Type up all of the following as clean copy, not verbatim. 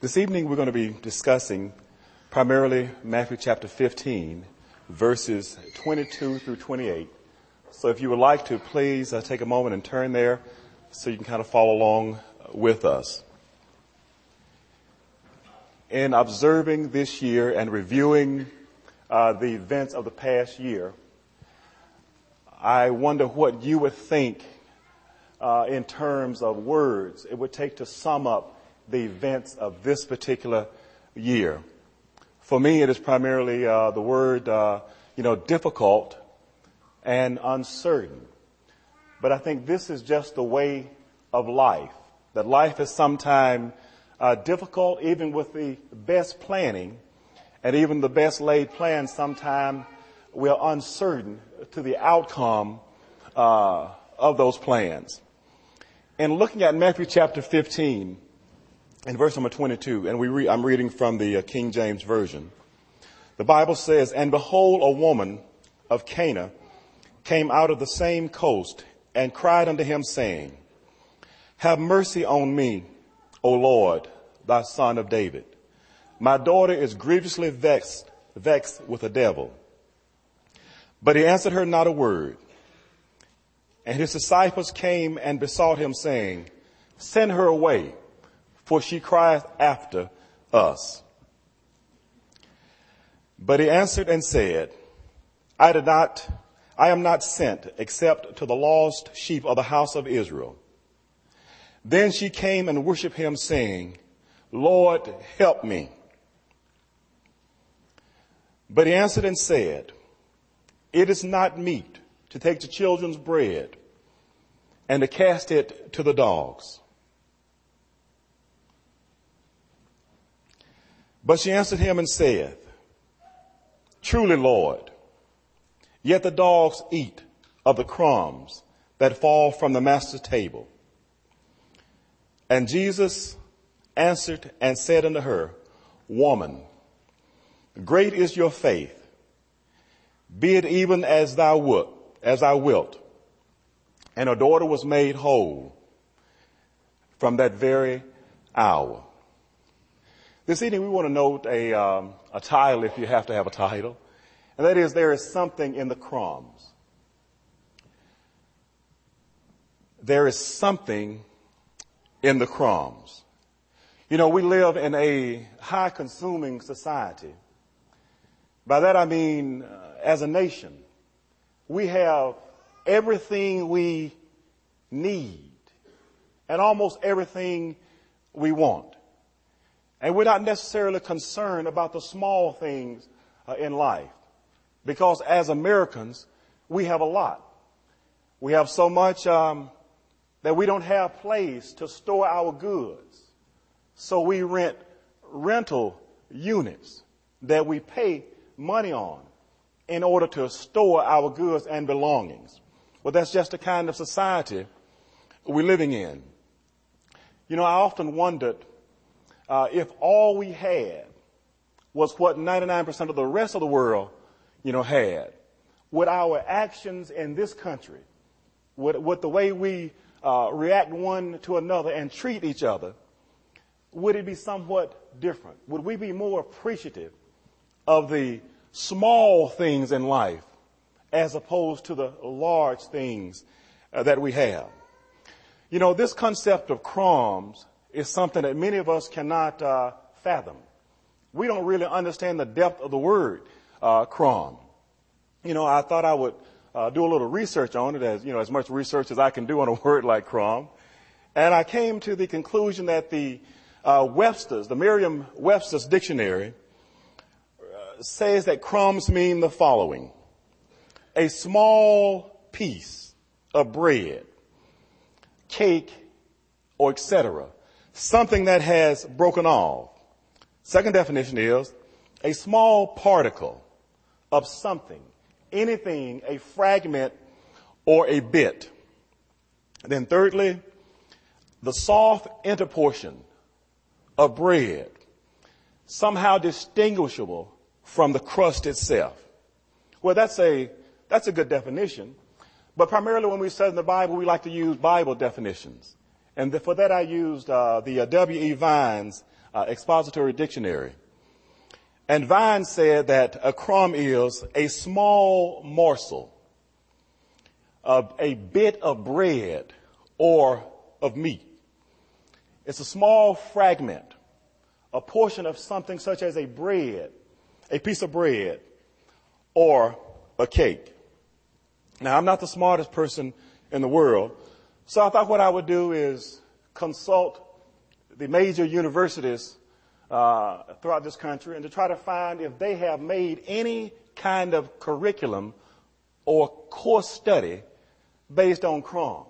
This evening we're going to be discussing primarily Matthew chapter 15, verses 22 through 28. So if you would like to, please take a moment and turn there so you can kind of follow along with us. In observing this year and reviewing the events of the past year, I wonder what you would think in terms of words it would take to sum up the events of this particular year. For me, it is primarily the word, difficult and uncertain. But I think this is just the way of life, that life is sometimes difficult, even with the best planning, and even the best laid plans, sometimes we are uncertain to the outcome of those plans. And looking at Matthew chapter 15, in verse number 22, and I'm reading from the King James Version. The Bible says, "And behold, a woman of Cana came out of the same coast and cried unto him, saying, Have mercy on me, O Lord, thy son of David. My daughter is grievously vexed with a devil. But he answered her not a word. And his disciples came and besought him, saying, Send her away, for she crieth after us. But he answered and said, I am not sent except to the lost sheep of the house of Israel. Then she came and worshipped him, saying, Lord, help me. But he answered and said, It is not meet to take the children's bread and to cast it to the dogs. But she answered him and said, Truly, Lord, yet the dogs eat of the crumbs that fall from the master's table. And Jesus answered and said unto her, Woman, great is your faith. Be it even as thou wilt. And her daughter was made whole from that very hour." This evening we want to note a title, if you have to have a title, and that is, There is Something in the Crumbs. There is something in the crumbs. You know, we live in a high consuming society. By that I mean, as a nation, we have everything we need and almost everything we want. And we're not necessarily concerned about the small things in life, because as Americans, we have a lot. We have so much that we don't have place to store our goods. So we rent rental units that we pay money on in order to store our goods and belongings. Well, that's just the kind of society we're living in. You know, I often wondered if all we had was what 99% of the rest of the world, had, would our actions in this country, would the way we react one to another and treat each other, would it be somewhat different? Would we be more appreciative of the small things in life as opposed to the large things that we have? You know, this concept of crumbs is something that many of us cannot fathom. We don't really understand the depth of the word crumb. You know, I thought I would do a little research on it, as much research as I can do on a word like crumb. And I came to the conclusion that the Merriam-Webster's dictionary says that crumbs mean the following: a small piece of bread, cake, or etc., something that has broken off. Second definition is a small particle of something, anything, a fragment or a bit. Then thirdly, the soft interportion of bread, somehow distinguishable from the crust itself. Well, that's a good definition, but primarily when we study the Bible, we like to use Bible definitions. And for that I used the W.E. Vine's Expository Dictionary. And Vine said that a crumb is a small morsel of a bit of bread or of meat. It's a small fragment, a portion of something such as a piece of bread, or a cake. Now, I'm not the smartest person in the world, so I thought what I would do is consult the major universities throughout this country and to try to find if they have made any kind of curriculum or course study based on crumbs.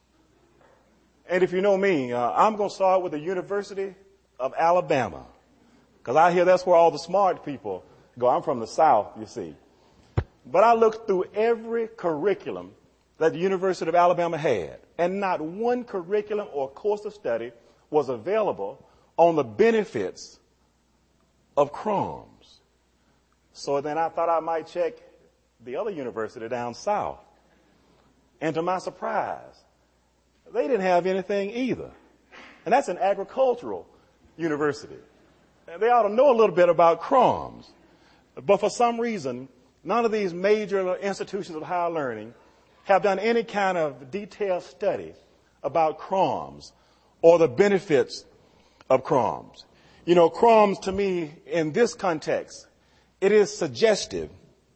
And if you know me, I'm going to start with the University of Alabama, because I hear that's where all the smart people go. I'm from the South, you see. But I looked through every curriculum that the University of Alabama had, and not one curriculum or course of study was available on the benefits of crumbs. So then I thought I might check the other university down south. And to my surprise, they didn't have anything either. And that's an agricultural university. And they ought to know a little bit about crumbs. But for some reason, none of these major institutions of higher learning have done any kind of detailed study about crumbs or the benefits of crumbs. You know, crumbs to me in this context, it is suggestive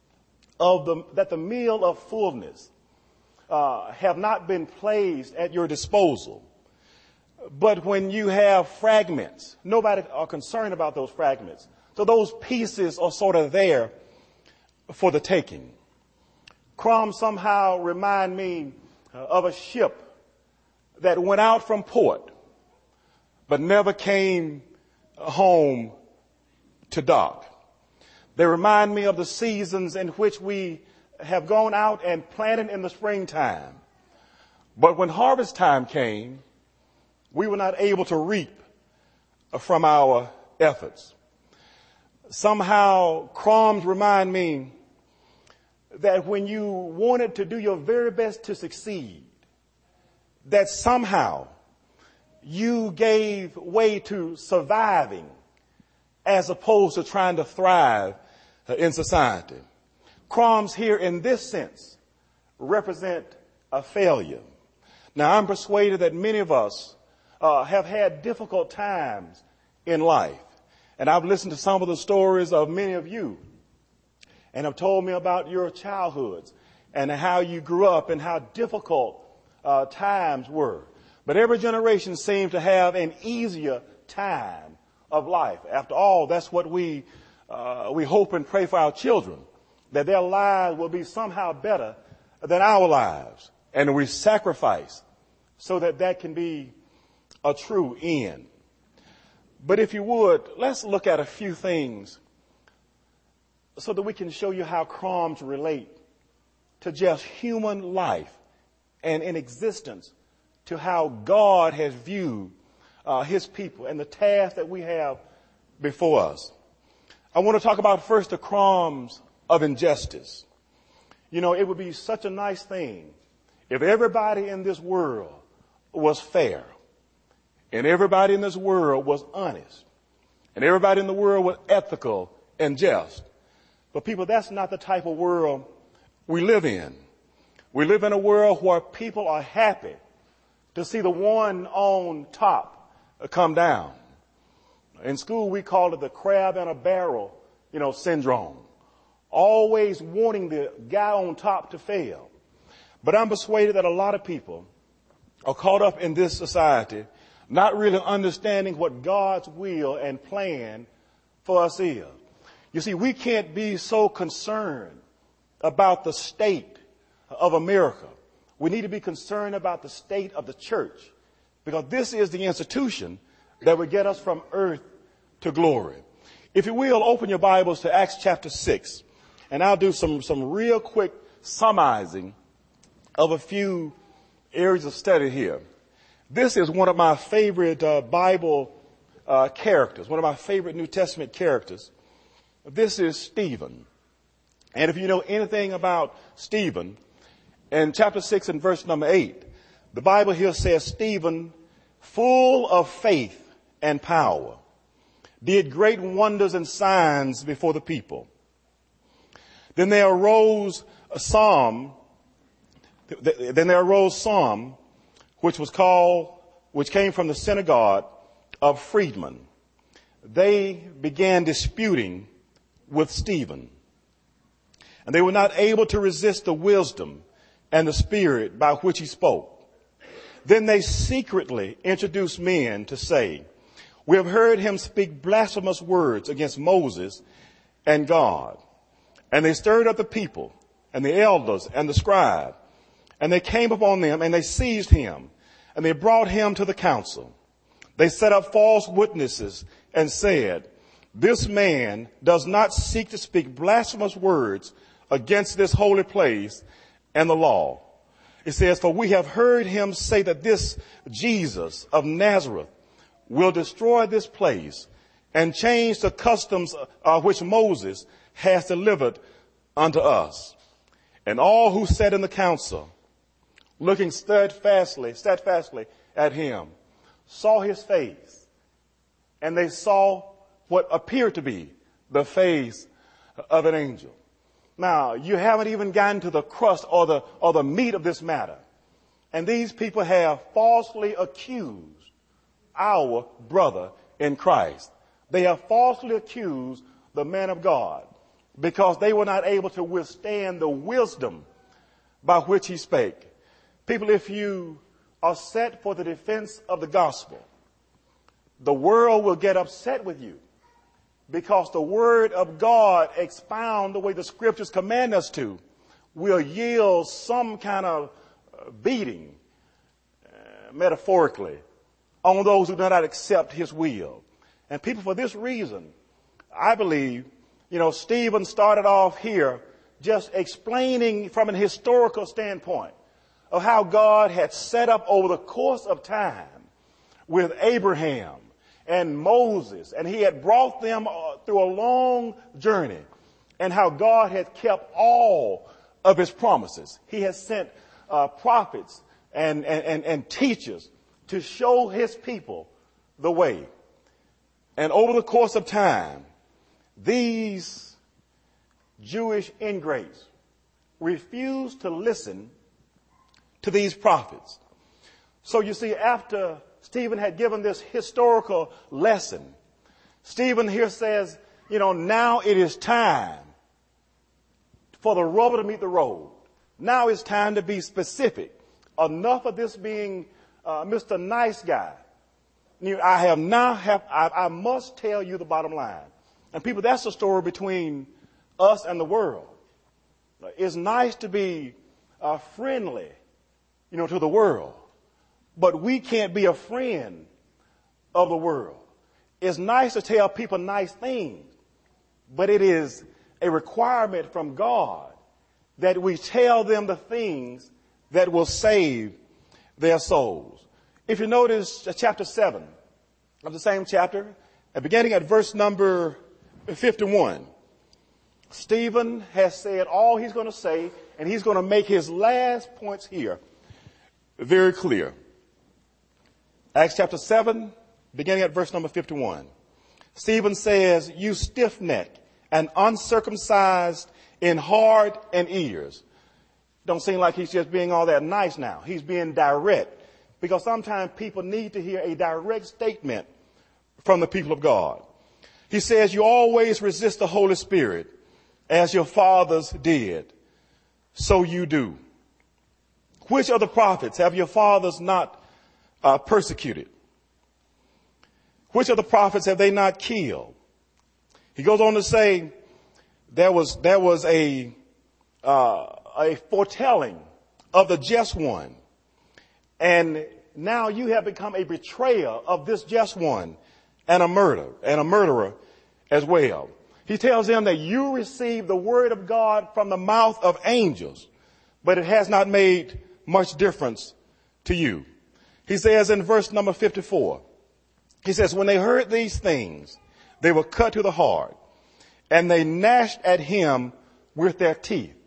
of that the meal of fullness have not been placed at your disposal. But when you have fragments, nobody are concerned about those fragments. So those pieces are sort of there for the taking. Crumbs somehow remind me of a ship that went out from port but never came home to dock. They remind me of the seasons in which we have gone out and planted in the springtime. But when harvest time came, we were not able to reap from our efforts. Somehow, crumbs remind me that when you wanted to do your very best to succeed, that somehow you gave way to surviving as opposed to trying to thrive in society. Crumbs here in this sense represent a failure. Now, I'm persuaded that many of us have had difficult times in life. And I've listened to some of the stories of many of you and have told me about your childhoods and how you grew up and how difficult times were. But every generation seems to have an easier time of life. After all, that's what we hope and pray for our children, that their lives will be somehow better than our lives. And we sacrifice so that that can be a true end. But if you would, let's look at a few things so that we can show you how crumbs relate to just human life and in existence, to how God has viewed his people and the task that we have before us. I want to talk about first the crumbs of injustice. You know, it would be such a nice thing if everybody in this world was fair, and everybody in this world was honest, and everybody in the world was ethical and just. But people, that's not the type of world we live in. We live in a world where people are happy to see the one on top come down. In school, we call it the crab in a barrel, syndrome. Always wanting the guy on top to fail. But I'm persuaded that a lot of people are caught up in this society, not really understanding what God's will and plan for us is. You see, we can't be so concerned about the state of America. We need to be concerned about the state of the church, because this is the institution that will get us from earth to glory. If you will, open your Bibles to Acts chapter 6, and I'll do some real quick summarizing of a few areas of study here. This is one of my favorite Bible characters, one of my favorite New Testament characters. This is Stephen. And if you know anything about Stephen, in chapter 6 and verse number 8, the Bible here says, Stephen, full of faith and power, did great wonders and signs before the people. Then there arose some, which came from the synagogue of freedmen. They began disputing with Stephen, and they were not able to resist the wisdom and the spirit by which he spoke. Then they secretly introduced men to say, "We have heard him speak blasphemous words against Moses and God." And they stirred up the people and the elders and the scribe, and they came upon them and they seized him, and they brought him to the council. They set up false witnesses and said, "This man does not seek to speak blasphemous words against this holy place and the law." It says, "For we have heard him say that this Jesus of Nazareth will destroy this place and change the customs which Moses has delivered unto us." And all who sat in the council, looking steadfastly at him, saw his face, and they saw what appeared to be the face of an angel. Now, you haven't even gotten to the crust or the meat of this matter. And these people have falsely accused our brother in Christ. They have falsely accused the man of God because they were not able to withstand the wisdom by which he spake. People, if you are set for the defense of the gospel, the world will get upset with you because the word of God, expound the way the scriptures command us to, will yield some kind of beating, metaphorically, on those who do not accept his will. And people, for this reason, I believe, Stephen started off here just explaining from an historical standpoint of how God had set up over the course of time with Abraham and Moses, and he had brought them through a long journey, and how God had kept all of his promises. He has sent prophets and teachers to show his people the way. And over the course of time, these Jewish ingrates refused to listen to these prophets. So you see, after Stephen had given this historical lesson, Stephen here says, now it is time for the rubber to meet the road. Now it's time to be specific. Enough of this being Mr. Nice Guy. I must tell you the bottom line. And people, that's the story between us and the world. It's nice to be friendly, to the world. But we can't be a friend of the world. It's nice to tell people nice things, but it is a requirement from God that we tell them the things that will save their souls. If you notice chapter 7 of the same chapter, beginning at verse number 51, Stephen has said all he's going to say, and he's going to make his last points here very clear. Acts chapter 7, beginning at verse number 51. Stephen says, "You stiff-necked and uncircumcised in heart and ears." Don't seem like he's just being all that nice now. He's being direct, because sometimes people need to hear a direct statement from the people of God. He says, "You always resist the Holy Spirit as your fathers did. So you do. Which of the prophets have your fathers not persecuted? Which of the prophets have they not killed?" He goes on to say, there was a foretelling of the just one. And now you have become a betrayer of this just one and a murderer as well. He tells them that you received the word of God from the mouth of angels, but it has not made much difference to you. He says in verse number 54, he says, "When they heard these things, they were cut to the heart, and they gnashed at him with their teeth."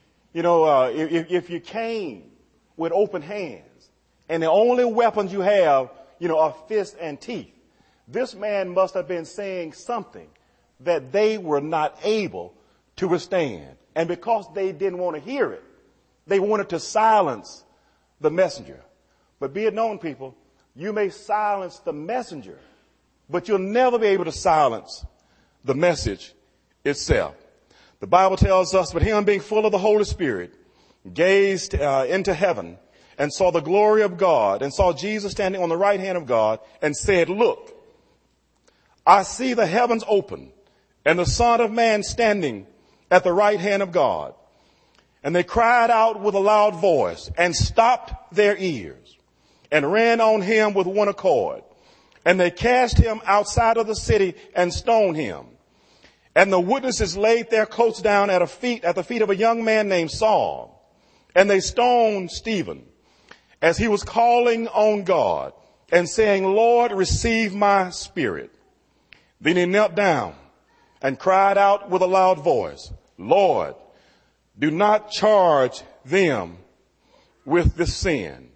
If you came with open hands, and the only weapons you have, are fists and teeth, This man must have been saying something that they were not able to withstand. And because they didn't want to hear it, they wanted to silence the messenger. But be it known, people, you may silence the messenger, but you'll never be able to silence the message itself. The Bible tells us, but him being full of the Holy Spirit gazed into heaven and saw the glory of God and saw Jesus standing on the right hand of God and said, look, I see the heavens open and the Son of Man standing at the right hand of God. And they cried out with a loud voice and stopped their ears and ran on him with one accord. And they cast him outside of the city and stoned him. And the witnesses laid their coats down at the feet of a young man named Saul. And they stoned Stephen as he was calling on God and saying, Lord, receive my spirit. Then he knelt down and cried out with a loud voice, Lord, do not charge them with this sin.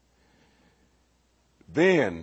Then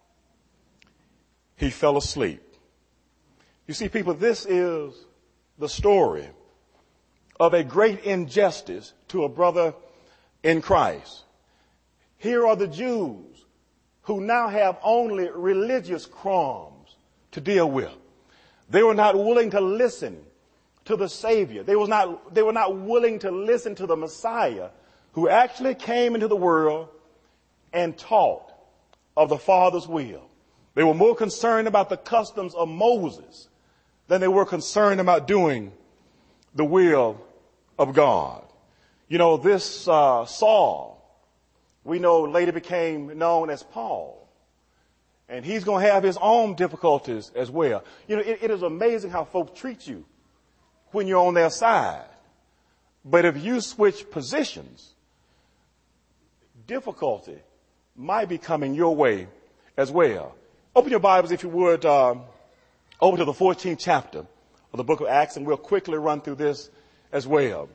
he fell asleep. You see, people, this is the story of a great injustice to a brother in Christ. Here are the Jews who now have only religious crumbs to deal with. They were not willing to listen to the Savior. They were not willing to listen to the Messiah who actually came into the world and taught of the Father's will. They were more concerned about the customs of Moses than they were concerned about doing the will of God. You know, this Saul, we know later became known as Paul. And he's going to have his own difficulties as well. You know, it is amazing how folks treat you when you're on their side. But if you switch positions, difficulty might be coming your way as well. Open your Bibles, if you would, over to the 14th chapter of the book of Acts, and we'll quickly run through this as well.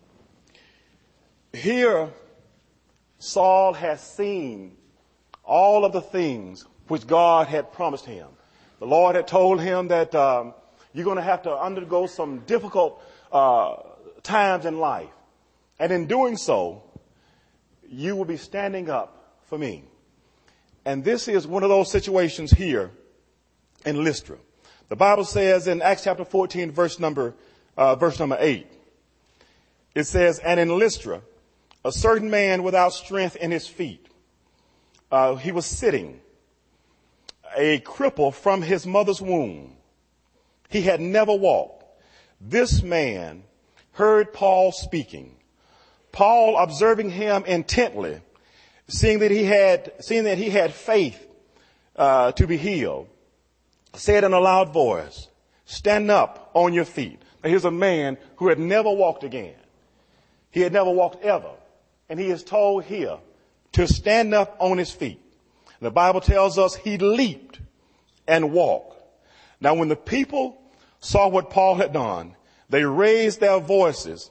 Here, Saul has seen all of the things which God had promised him. The Lord had told him that you're going to have to undergo some difficult times in life. And in doing so, you will be standing up for me. And this is one of those situations here in Lystra. The Bible says in Acts chapter 14, verse number 8, it says, and in Lystra, a certain man without strength in his feet, he was sitting, a cripple from his mother's womb. He had never walked. This man heard Paul speaking. Paul, observing him intently, seeing that he had faith to be healed, said in a loud voice, stand up on your feet. Now here's a man who had never walked again. He had never walked ever. And he is told here to stand up on his feet. The Bible tells us he leaped and walked. Now when the people saw what Paul had done, they raised their voices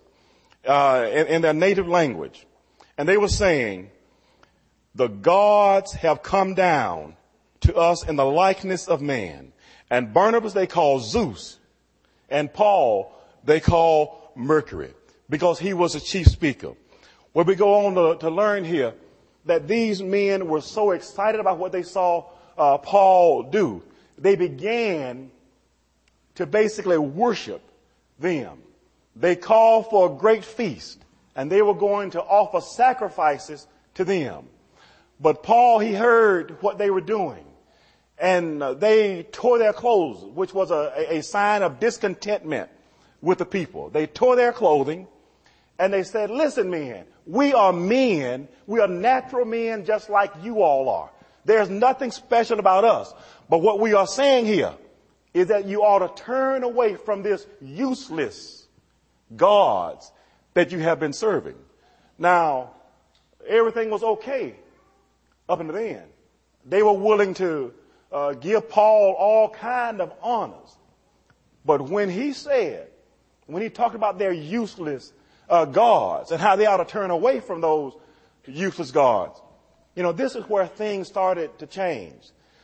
in their native language. And they were saying, the gods have come down to us in the likeness of man. And Barnabas they call Zeus, and Paul they call Mercury, because he was a chief speaker. Well, we go on to learn here that these men were so excited about what they saw Paul do. They began to basically worship them. They called for a great feast, and they were going to offer sacrifices to them. But Paul, he heard what they were doing, and they tore their clothes, which was a sign of discontentment with the people. They tore their clothing, and they said, listen, men, we are natural men just like you all are. There's nothing special about us. But what we are saying here is that you ought to turn away from this useless gods that you have been serving. Now, everything was okay up until then. They were willing to give Paul all kind of honors. But when he talked about their useless gods and how they ought to turn away from those useless gods, you know, this is where things started to change.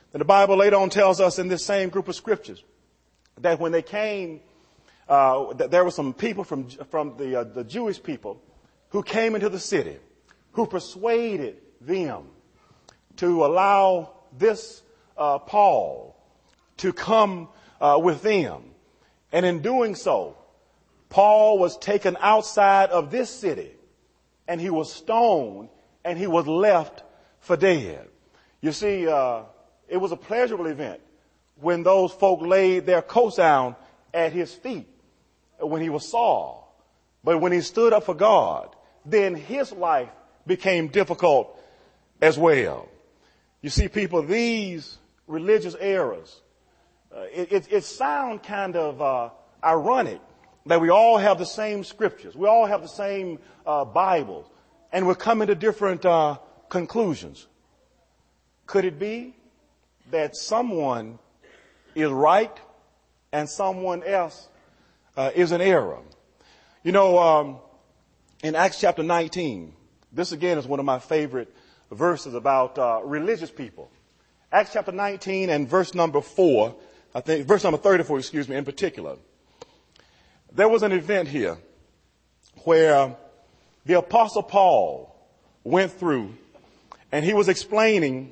And the Bible later on tells us in this same group of scriptures that when they came, that there were some people from the Jewish people who came into the city, who persuaded them to allow this Paul to come with them. And in doing so, Paul was taken outside of this city, and he was stoned, and he was left for dead. You see, it was a pleasurable event when those folk laid their coats down at his feet when he was Saul. But when he stood up for God, then his life became difficult as well. You see, people, these religious errors, it sounds kind of ironic that we all have the same scriptures. We all have the same Bibles, and we're coming to different conclusions. Could it be that someone is right and someone else is in error? You know, in Acts chapter 19, this again is one of my favorite verses about religious people. Acts chapter 19 and verse number 4, I think, verse number 34, in particular. There was an event here where the Apostle Paul went through, and he was explaining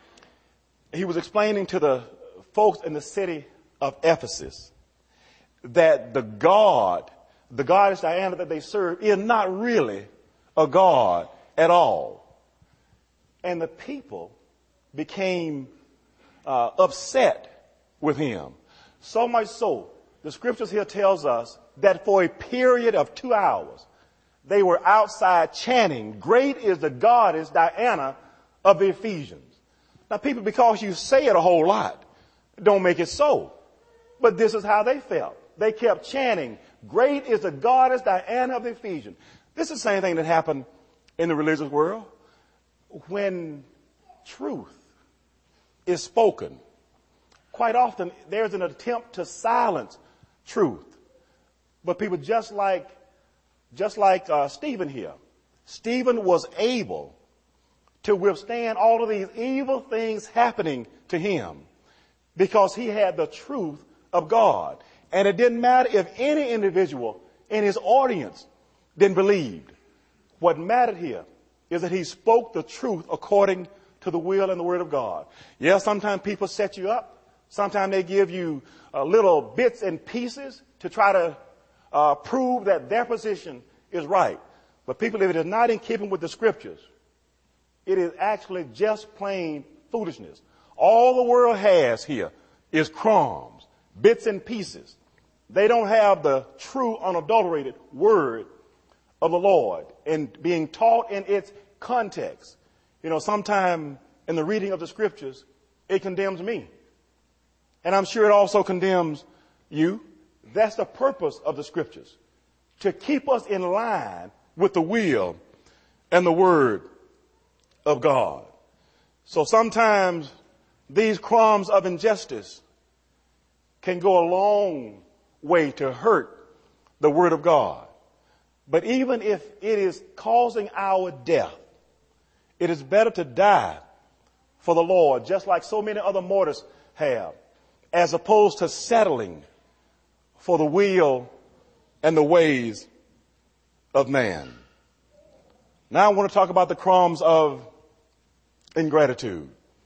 to the folks in the city of Ephesus that the goddess Diana that they serve, is not really a god at all. And the people became upset with him. So much so, the scriptures here tells us that for a period of 2 hours, they were outside chanting, "Great is the goddess Diana of the Ephesians." Now, people, because you say it a whole lot, don't make it so. But this is how they felt. They kept chanting, "Great is the goddess Diana of the Ephesians." This is the same thing that happened in the religious world. When truth is spoken, quite often there's an attempt to silence truth. But people, just like Stephen here, Stephen was able to withstand all of these evil things happening to him because he had the truth of God. And it didn't matter if any individual in his audience didn't believe. What mattered here is that he spoke the truth according to the will and the word of God. Yes, sometimes people set you up. Sometimes they give you little bits and pieces to try to prove that their position is right. But people, if it is not in keeping with the scriptures, it is actually just plain foolishness. All the world has here is crumbs, bits and pieces. They don't have the true, unadulterated word of the Lord and being taught in its context. You know, sometime in the reading of the scriptures, it condemns me. And I'm sure it also condemns you. That's the purpose of the scriptures, to keep us in line with the will and the word of God. So sometimes these crumbs of injustice can go a long way to hurt the word of God. But even if it is causing our death, it is better to die for the Lord, just like so many other martyrs have, as opposed to settling for the will and the ways of man. Now I want to talk about the crumbs of ingratitude.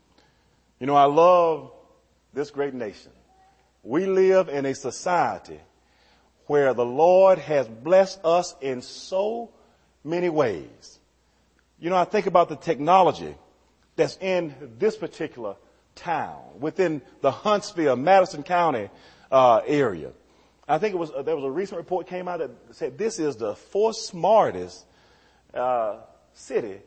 You know, I love this great nation. We live in a society where the Lord has blessed us in so many ways. You know, I think about the technology that's in this particular town, within the Huntsville, Madison County area. I think there was a recent report came out that said this is the fourth smartest city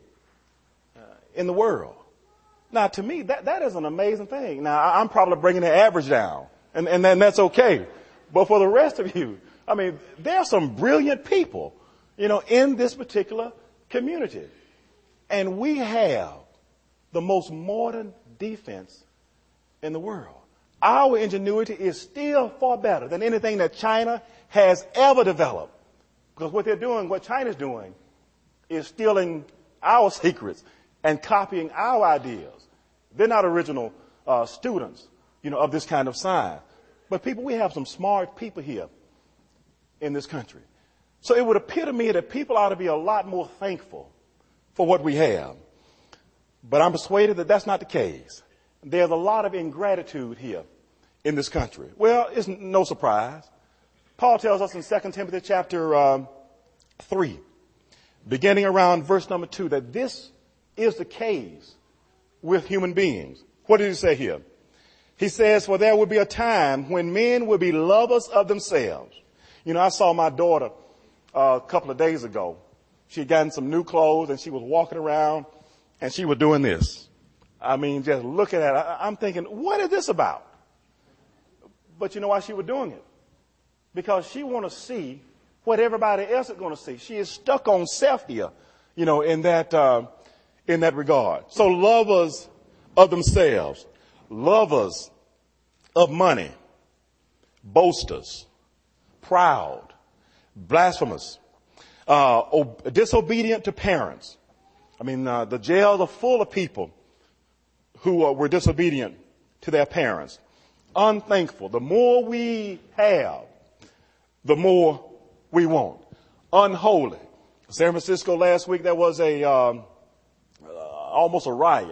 in the world. Now, to me, that is an amazing thing. Now, I'm probably bringing the average down, and that's okay. But for the rest of you, I mean, there are some brilliant people, you know, in this particular community. And we have the most modern defense in the world. Our ingenuity is still far better than anything that China has ever developed. Because what they're doing, what China's doing, is stealing our secrets and copying our ideas. They're not original students, of this kind of science. But people, we have some smart people here in this country. So it would appear to me that people ought to be a lot more thankful for what we have. But I'm persuaded that that's not the case. There's a lot of ingratitude here in this country. Well, it's no surprise. Paul tells us in 2 Timothy chapter 3, beginning around verse number 2, that this is the case with human beings. What did he say here? He says, for there will be a time when men will be lovers of themselves. I saw my daughter a couple of days ago. She had gotten some new clothes and she was walking around and she was doing this. I mean, just looking at it, I'm thinking, what is this about? But you know why she was doing it? Because she want to see what everybody else is going to see. She is stuck on self here, in that regard. So lovers of themselves, lovers of money, boasters, proud, blasphemous, disobedient to parents. I mean, the jails are full of people who were disobedient to their parents. Unthankful. The more we have, the more we want. Unholy. San Francisco last week, there was almost a riot.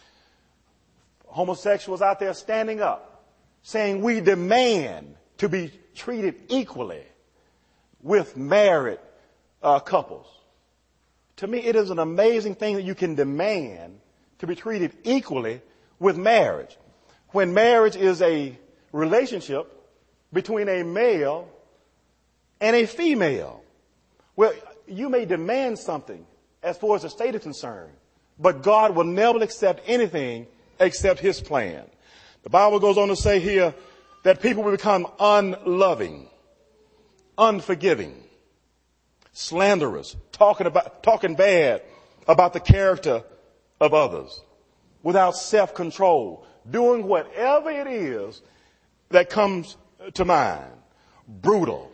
Homosexuals out there standing up, saying we demand to be treated equally with married couples. To me, it is an amazing thing that you can demand to be treated equally with marriage. When marriage is a relationship between a male and a female. Well, you may demand something as far as the state is concerned, but God will never accept anything except his plan. The Bible goes on to say here that people will become unloving, unforgiving, slanderous, talking bad about the character of others, without self-control, doing whatever it is that comes to mind. Brutal,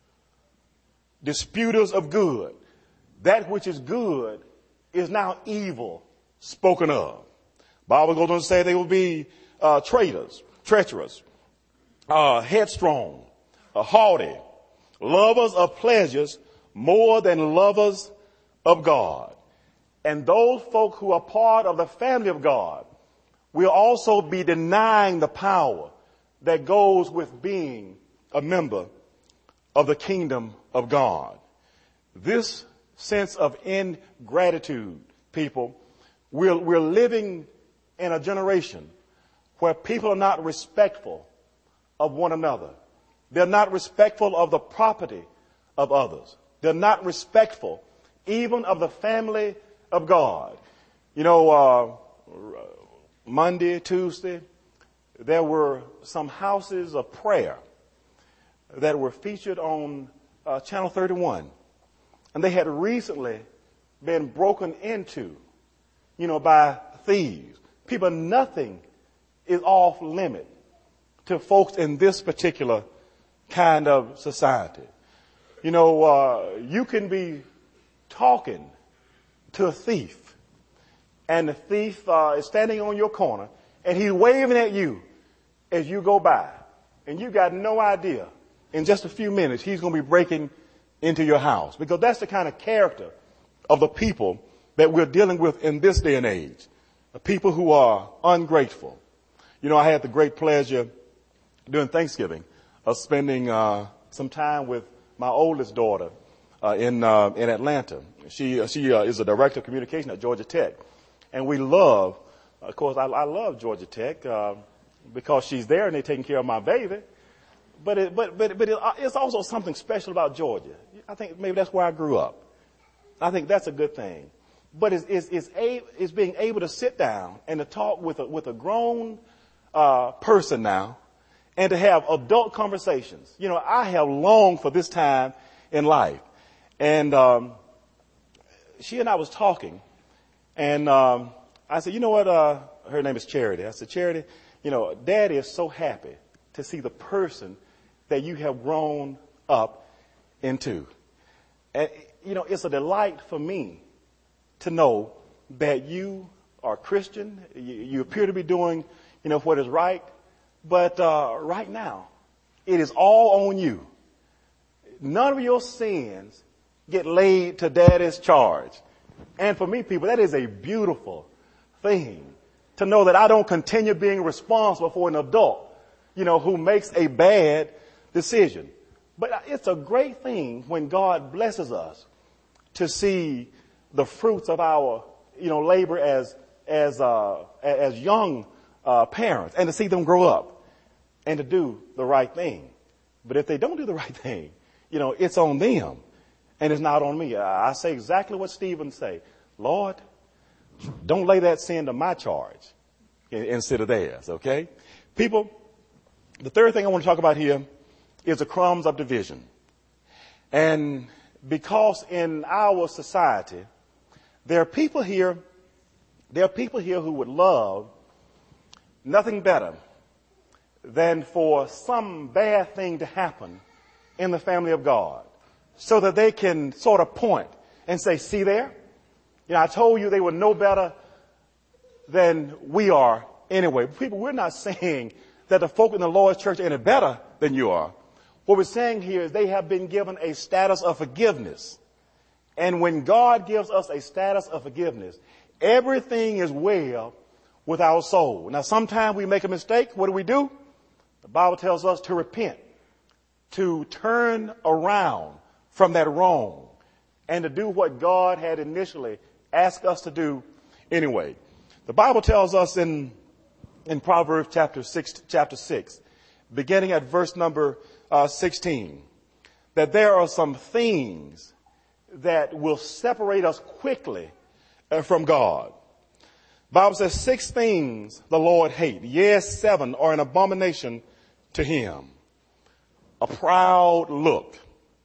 disputers of good. That which is good is now evil spoken of. Bible goes on to say they will be traitors, treacherous, headstrong, haughty, lovers of pleasures more than lovers of God. And those folk who are part of the family of God will also be denying the power that goes with being a member of the kingdom of God. This sense of ingratitude, people, we're living in a generation where people are not respectful of one another. They're not respectful of the property of others. They're not respectful even of the family of God. Monday, Tuesday, there were some houses of prayer that were featured on Channel 31. And they had recently been broken into, by thieves. People, nothing is off limit to folks in this particular kind of society. You can be talking to a thief, and the thief is standing on your corner, and he's waving at you as you go by, and you got no idea. In just a few minutes, he's going to be breaking into your house, because that's the kind of character of the people that we're dealing with in this day and age. The people who are ungrateful. I had the great pleasure during Thanksgiving of spending some time with my oldest daughter in Atlanta. She is a director of communication at Georgia Tech, and we love, of course, I love Georgia Tech because she's there and they're taking care of my baby. But it's also something special about Georgia. I think maybe that's where I grew up. I think that's a good thing. But it's being able to sit down and to talk with a grown person now, and to have adult conversations. I have longed for this time in life. And she and I was talking, and I said, her name is Charity. I said, Charity, Daddy is so happy to see the person that you have grown up into. And, it's a delight for me to know that you are Christian. You appear to be doing, what is right. But right now, it is all on you. None of your sins get laid to daddy's charge. And for me, people, that is a beautiful thing to know that I don't continue being responsible for an adult, who makes a bad decision. But it's a great thing when God blesses us to see the fruits of our, labor as young parents, and to see them grow up and to do the right thing. But if they don't do the right thing, it's on them and it's not on me. I say exactly what Stephen say. Lord, don't lay that sin to my charge instead of theirs, okay? People, the third thing I want to talk about here is the crumbs of division. And because in our society, there are people here who would love nothing better than for some bad thing to happen in the family of God so that they can sort of point and say, see there? I told you they were no better than we are anyway. People, we're not saying that the folk in the Lord's church are any better than you are. What we're saying here is they have been given a status of forgiveness. And when God gives us a status of forgiveness, everything is well with our soul. Now, sometimes we make a mistake. What do? The Bible tells us to repent, to turn around from that wrong, and to do what God had initially asked us to do anyway. The Bible tells us in Proverbs chapter 6, beginning at verse number 16, that there are some things that will separate us quickly from God. The Bible says 6 things the Lord hates. Yes, 7 are an abomination to him. A proud look,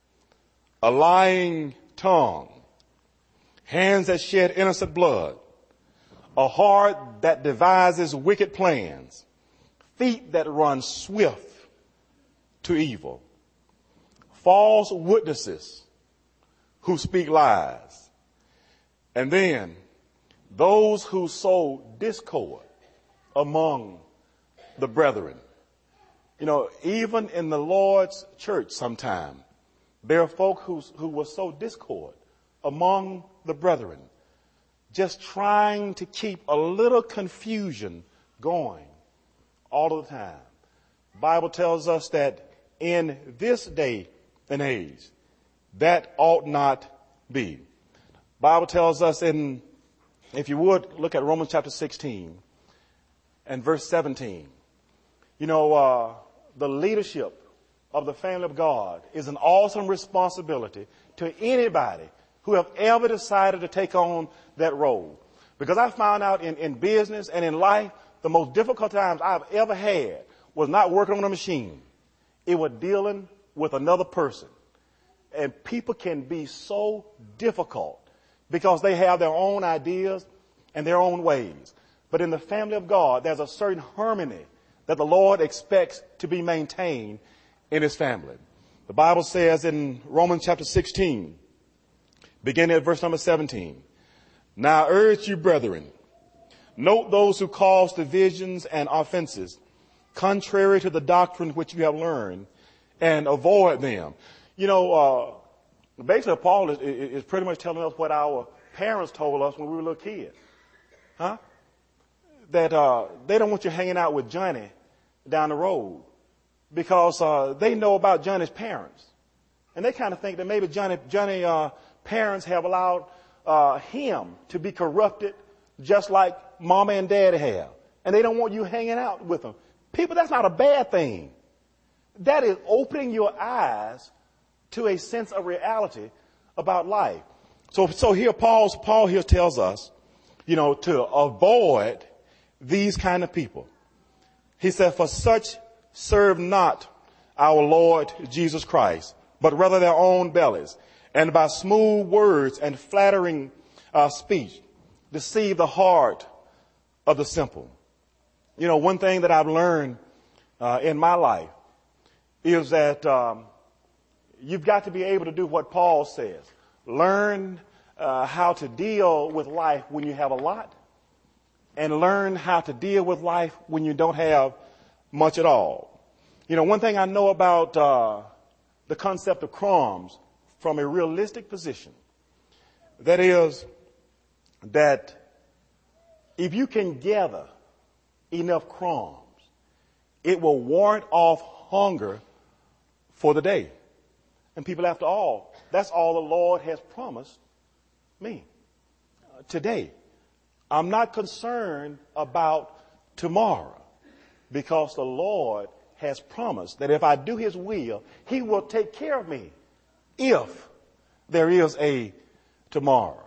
a lying tongue, hands that shed innocent blood, a heart that devises wicked plans, feet that run swift to evil, false witnesses who speak lies, and then those who sow discord among the brethren. Even in the Lord's church sometime, there are folk who will sow discord among the brethren, just trying to keep a little confusion going all of the time. The Bible tells us that in this day and age, that ought not be. The Bible tells us if you would, look at Romans chapter 16 and verse 17. The leadership of the family of God is an awesome responsibility to anybody who have ever decided to take on that role. Because I found out in business and in life, the most difficult times I've ever had was not working on a machine. It was dealing with another person. And people can be so difficult because they have their own ideas and their own ways. But in the family of God, there's a certain harmony that the Lord expects to be maintained in his family. The Bible says in Romans chapter 16, beginning at verse number 17, now I urge you, brethren, note those who cause divisions and offenses, contrary to the doctrine which you have learned, and avoid them. Basically Paul is pretty much telling us what our parents told us when we were little kids. That they don't want you hanging out with Johnny down the road because they know about Johnny's parents. And they kind of think that maybe Johnny parents have allowed him to be corrupted just like mama and daddy have. And they don't want you hanging out with them. People, that's not a bad thing. That is opening your eyes to a sense of reality about life. So here Paul here tells us, to avoid these kind of people. He said, for such serve not our Lord Jesus Christ, but rather their own bellies, and by smooth words and flattering speech deceive the heart of the simple. One thing that I've learned in my life is that you've got to be able to do what Paul says. Learn how to deal with life when you have a lot, and learn how to deal with life when you don't have much at all. You know, one thing I know about the concept of crumbs from a realistic position, that is that if you can gather enough crumbs, it will ward off hunger for the day. And people, after all, that's all the Lord has promised me today. I'm not concerned about tomorrow because the Lord has promised that if I do his will, he will take care of me if there is a tomorrow.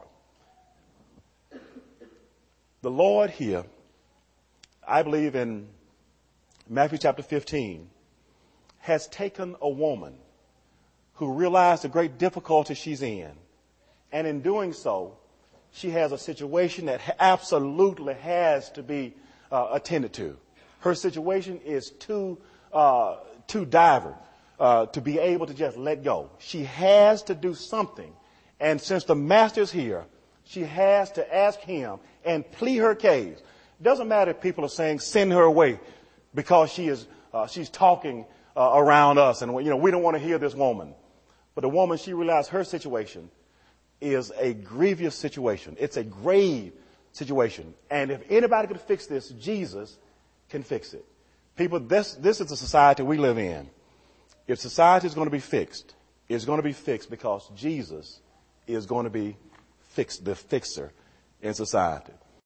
The Lord here, I believe in Matthew chapter 15, has taken a woman who realized the great difficulty she's in. And in doing so, she has a situation that absolutely has to be attended to. Her situation is too dire to be able to just let go. She has to do something. And since the master's here, she has to ask him and plead her case. Doesn't matter if people are saying send her away because she's talking around us and we don't want to hear this woman. But the woman, she realized her situation is a grievous situation. It's a grave situation. And if anybody could fix this, Jesus can fix it. People, this is the society we live in. If society is going to be fixed, it's going to be fixed because Jesus is going to be the fixer in society.